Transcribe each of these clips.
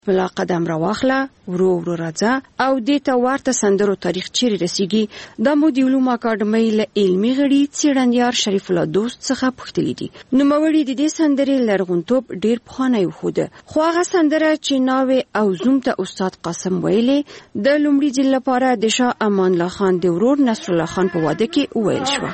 بلا قدم را واخله ورو ورو راځه او د ته ورته سندرو تاریخ چیرې رسیږي د مو د علوم اکاډمۍ له علمي غړي څېړندیار شریف الله دوست څخه پوښتلي دي. نوموړي د دې سندرې لرغونتوب ډېر پخوانی وښوده، خو هغه سندره چې ناوې او زوم ته استاد قاسم ویلې د لومړي ځل لپاره د شاه امان الله خان د ورور نصر الله خان په واده کې وویل شوه.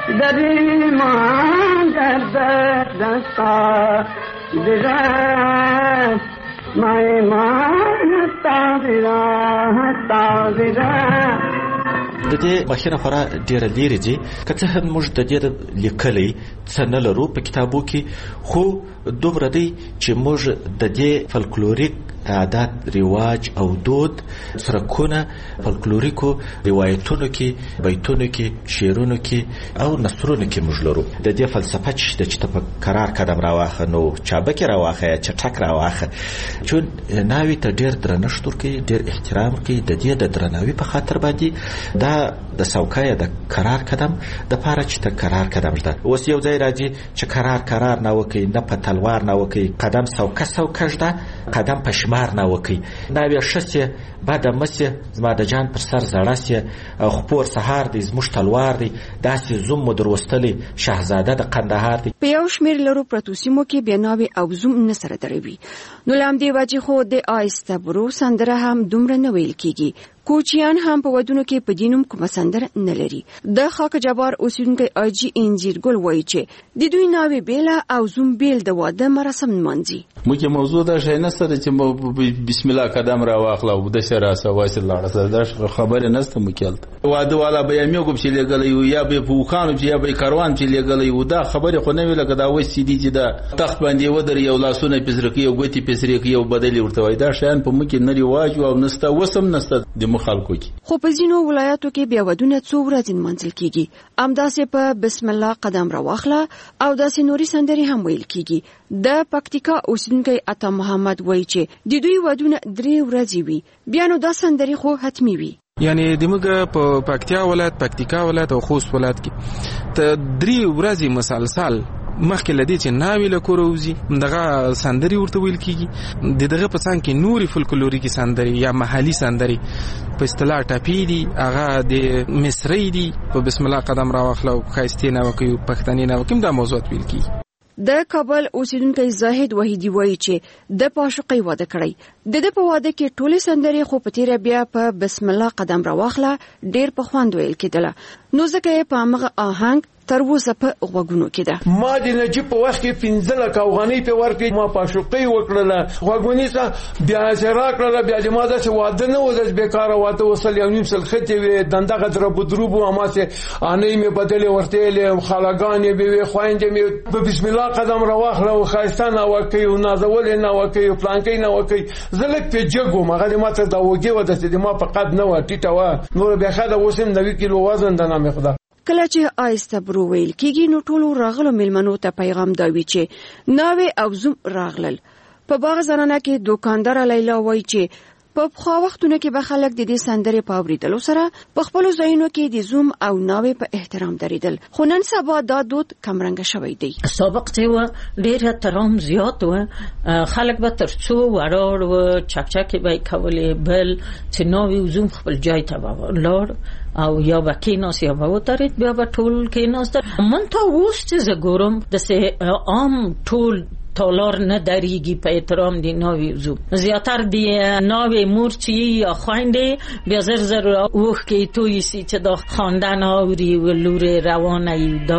د دې مخینه خورا ډیره لیرې دي، که څه هم موږ د دې لیکلي څه نه لرو په کتابو کې، خو دومره دی چې موږ د دې فلکلوریک عادات، رواج او دود سرکونه فلکلوریکو روایتونو کې، بیتونو کې، شعرونو کې او نثرونو کې موږ لرو. د دې فلسفه چې ته په قرار قدم راواخه نو چابکې راواخه یا چټک راواخه، چون ناوی ته ډېر درنښت ورکوي، ډېر احترام کوي. د دې د درناوي په خاطر باندې دا د سوکای د قرار قدم د پاره چې ته قرار قدم ده. اوس یو ځای راځي چې قرار نه وکي، نه په تلوار نه وکي، قدم سوکه ده، قدم په شمار نه وکي. ناوی شسه بعد مسه زما د جان پر سر زړاسه او خپور سهار دی زموږ تلوار دی، داسې زوم مدروستلی شاهزاده د قندهار دی. په یو شمیر لرو پرتو سیمو کې بیناوي او زوم نه سره دروي. نو لامدې واجی خو د آیسته برو سندره هم دومره نه ویل کیږي. کوچیان هم په ودونو کې په دینوم کوم سندره نه لري. د خاک جبار اوسیدونکو اجي انجیر ګل وایي چې د دوی ناوې بیله او زوم بیل د واده مراسم منځي. موږ موضوع دا شي نه سره چې بسم الله قدم را واخلا او د شرا سواسه لاړه سره دا خبره نسته مکلت واده والا به یې کوم چې لګلې یا به پوخانو چې یا به کاروان چې لګلې و دا خبره خو نه ویل کدا و سي دي چې دا تخت باندې ودر یو لاسونه پزرکی او ګوتی پزرکی او بدلی ورته وای دا شان په مکه نه ریواج او نسته وسم نسته د مخالکو کی. خو په ځینو ولایاتو کې بیا ودونه څو ورځې منځل کیږي، امداسې په بسم الله قدم را واخله او داسې نوري سندري هم ویل کیږي. د پکتیکا اوسیدونکو عطا محمد وایي چې د دوی ودونه 3 ورځې وي، بیا نو دا سندري خو حتمی وي. یعنی دموږ په پکتیا ولایت او خوست ولایت کې ته 3 ورځې مسلسل مخکې لدی چې ناوی له کوروزی دغه سندري ورته ویل کیږي. دغه په څنګه کې نوري فولکلوریکي سندري یا محلي سندري په اصطلاح ټاپی دي، هغه د مصری دي په بسم الله قدم را واخلو خاستینه وکي پښتني نه وکم دا موضوعات ویل کیږي. د کابل اوسیدونکو زاهد وحیدی وایي چې د پاشقي واده کړی. د په واده کې ټوله سندري خو په تیر بیا په بسم الله قدم را واخله ډیر په خوند ویل کېدله، نو ځکه په هغه آهنګ تر اوسه په غوږونو کې ده. ما د نجیب په وخت کې 15 کاوغانی په ورکې ما پاشقي وکړله، غوږونی څه بیا شرا کړله، بیا د ما د واده نه وځ بیکاره واده وصل یو نیم سل خته وي دنده غدر بدروبو اماسه انې می بدلې ورته له خلاګانې به خويندې می په بسم الله قدم را واخله او خاستانه وکي او نازول نه وکي او پلانکې نه وکي زلک په جګو مغه ماته دا وګي ودته د ما په قد نه و ټیټه و نور به خاله وسم 90 کیلو وزن د نامه خدا. کله چې آیسته برو ویل کېږي نو ټولو راغلو مېلمنو ته پیغام دا وی چې ناوې او زوم راغلل. په باغ زنانه کې دوکاندار لیلا وایي چې په خو وختونو کې به خلک د دې سندرې په اوریدلو سره په خپل ځایونو کې د زوم او ناوې په احترام دریدل، خو نن سبا دا دود کمرنګ شوی دی. سابق چې و ډېر احترام زیات و، خلک به ترڅو وړاړ و چکچکې به کولې بل چې ناوې او زوم خپل ځای ته لاړ او یا به کېناست یا به ودرېد، بیا به ټول کېناستل. من تا اوس چې زه ګورم داسې عام ټول تالار نه دریږي په احترام دی ناوی زوم. زیاتر دی ناوی مور چې یا خويندې بیا زر اوخ کې توي سي چې دا خواندن اوري و لور روانه ایدا.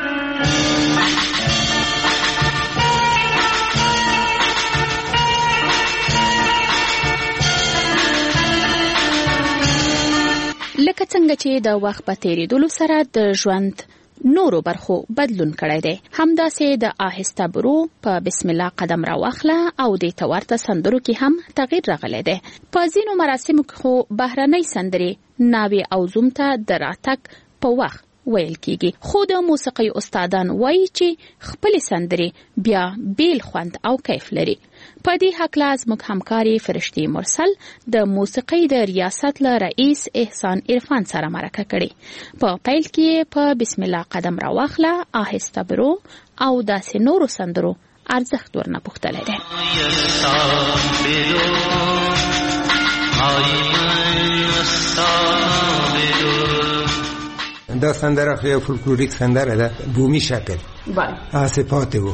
لکه څنګه چې د وخت په تیریدلو سره د ژوند نورو برخو بدلون کړی دی، همداسې د آهسته برو په بسم الله قدم را واخله او د تورته سندرو کې هم تغییر راغلی دی. په ځینو مراسمو کې خو بهرنۍ سندرې ناوې او زوم ته د راتګ په وخت ویل کیږي، خو د موسیقي استادان وایي چې خپل سندرې بیا بیل خوند او کیف لري. په دې حقله زموږ همکاري فرشتي مرسل د موسیقي د ریاست له رئیس احسان عرفان سره مرکه کړې. په پیل کې په بسم الله قدم را واخله، آهسته برو او داسې نورو سندرو ارزښت ورنه پوښتلی دی. دا سندره خو یو فولکلوریک سندره ده، بومی شکل آسفات و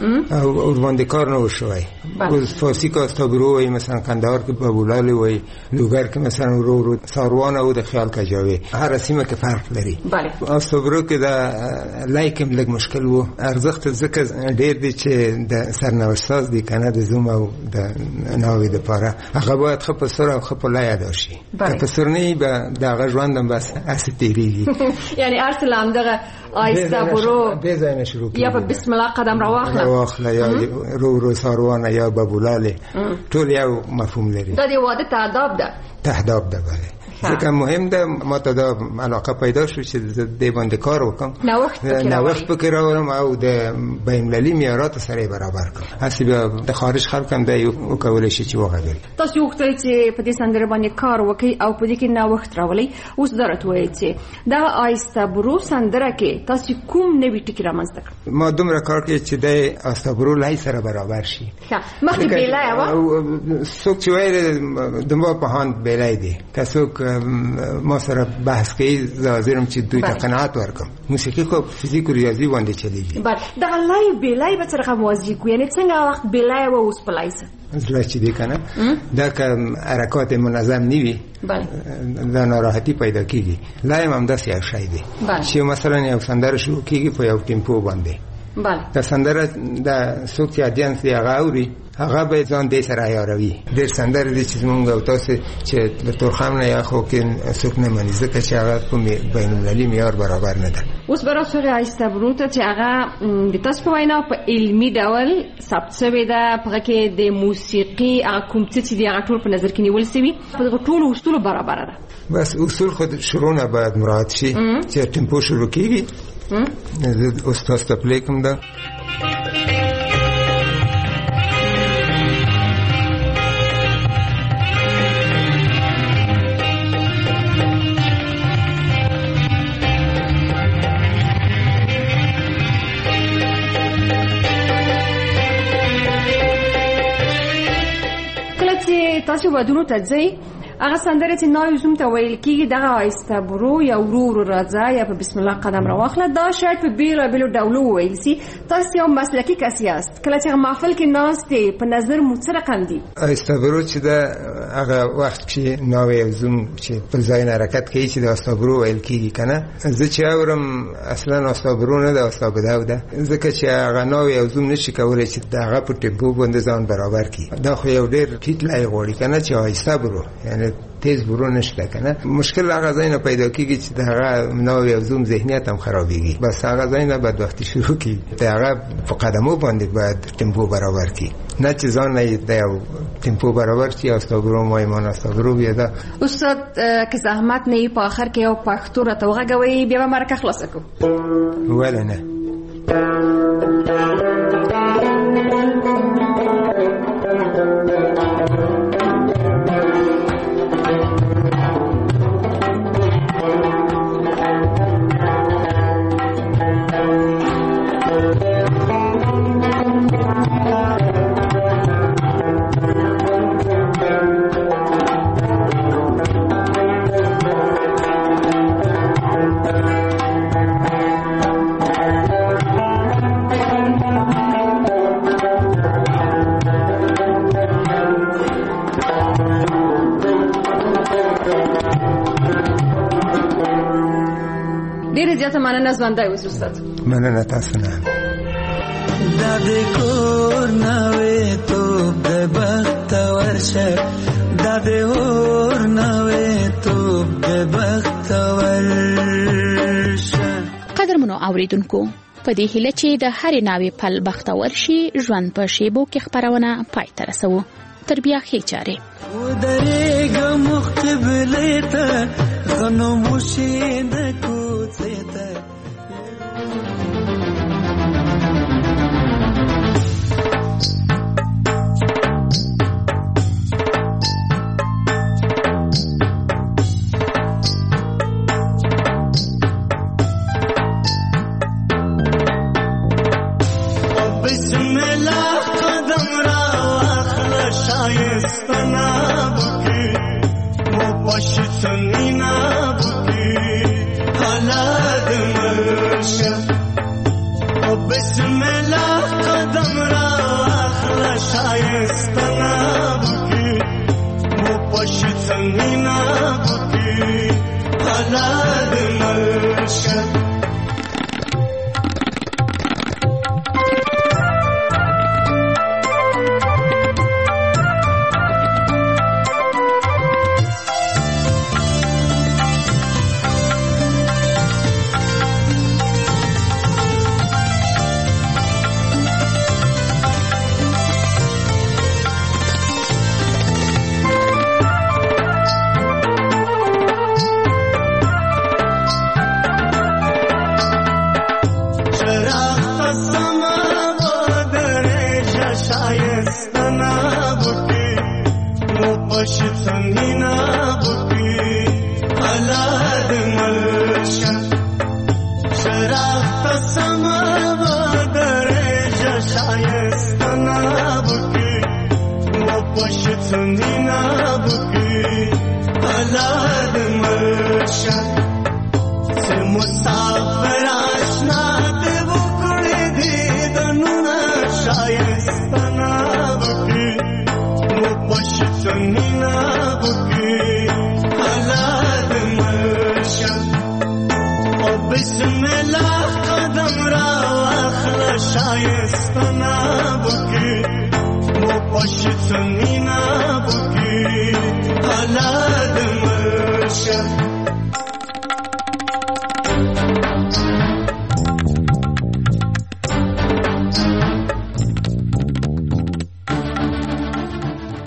او باندې کار نه وشوي. اوس فارسی که استابرو وای، مثلا کندهار که بابولال وای، لوګر که مثلا رو ساروان او د خیال کجاوي، هر سیمه کې فرق لري. استابرو کې دا لایکم لږ مشکل وو، ارزښت ځکه ډېر دی چې د سرنوشت ساز دی کنه د زوم او د ناوې د پاره هغه باید خپ سره او خپ لای ادا شي. که سرنی به دغه ژوندم بس اسیتیری یعنی ارسلام دغه آیستابرو به ځای شروع یا په بسم الله قدم راواخله یا رو ساروانه یا بابولاله ټول یو مفهوم لري. دا دی واده تهداب ده بله. ځکه مهم ده ما ته دا علاقه پیدا شو چې د باندې کار وکم، نوښت پکې راوړم او د بین المللي معیارات سره برابر کړم. هسې بیا د خارج خلک هم دا یو کولای شي چې وغږوي. تاسو وغوښتل چې په دې سندره باندې کار وکړئ او په دې کې نوښت راولئ. اوس درته وایي چې دا آیستابرو سندره کې تاسو کوم نوي ټکي رامنځته کړل؟ ما دومره کار کړی چې د آیستابرو لای سره برابر شي. مخکې بېلای و څوک چې وایي د ما په هاند بېلای دی، که څوک ما سره بحث کوي زه چې دوی ته قناعت ورکم. موسیقي خو فزیک او ریاضي باندې چلیږي. دا لای بېلای به سره موازی کو، یعنی څنګه وخت بېلای و اوس پلایسه زړه چې دی کنه دا که حرکات منظم نیوي دا ناراحتي پیدا کیږي. لایم هم داسې یو شی دی چې مثلا یو سندره شروع کیږي په یو ټیمپو باندې. دا سندره د څوک چې اډینس دی هغه اوري، هغه به ځان دې سره عیاروي. ډېر سندره دي چې موږ او تاسو چې د تورخم نه یا خو کې څوک نه مني ځکه چې هغه په بین المللي معیار برابر نه ده. اوس به راځو آیستابرو ته چې هغه د تاسو په وینا په علمي ډول ثبت شوی ده، په کې د موسیقي هغه کوم څه چې دی هغه ټول په نظر کې نیول شوی، په ټولو اصولو برابر ده. بس اصول خود شروع نه باید مراعات شي چې ټیمپو شروع کیږي. استاد ته کوم ده تاسو ودونو ته ځئ، هغه سندره چې نوی زوم ته ویل کېږي دغه آیستابرو یا ورو راځه یا په بسم الله قدم راواخله، دا شاید په بیلو ډولو وویل سي. تاسو یو مسلکي کس یاست، کله چې محفل کې ناستې په نظر مو څه رقم دي؟ آیستابرو چې دا هغه وخت چې نوی زوم چې په ځای حرکت کوي چې د آیستابرو ویل کېږي کنه، زه چې اورم اصلا آیستابرو نه ده آیستابدو ده، ځکه چې هغه نوی زوم نشي کولی چې دغه په ټیمپو باندې ځان برابر کړي. دا خو یو ډېر ټیټ لای غواړي کنه چې آیستابرو یعنی تیز برو نشته کنه. مشکل هغه ځای نه پیدا کیږي چې دغه نوې او زوم ذهنیت هم خرابېږي. بس هغه ځای نه بعد وختي شروع کی دغه په قدمو باندې باید ټیمپو برابر کی، نه چې ځان نه د یو ټیمپو برابر کی. استابرو ما ایمان استابرو بیا دا استاد که زحمت نه په اخر کې یو پښتو را توغږوي بیا به مرکه خلاص کو ولا نه. مننه ژوندی اوس استاد. مننه تاسو نه. دا د کور نوې توپ د بخت ورشه، دا د اور نوې توپ د بخت ورشه. قدرمنو اوریدونکو، په دې هیله چې د هرې ناوې پل بختور شي، ژوند په شیبو کې خبرونه پای ته رسوو. تر بیا ښې چارې. ودرېږه مقبلې ته خاموشي د کوڅې ته. بسم الله buki wo pashi sanina buki halad marsha o bismillah qadam ra akhla shayistana buki wo pashi sanina buki halad marsha Musafir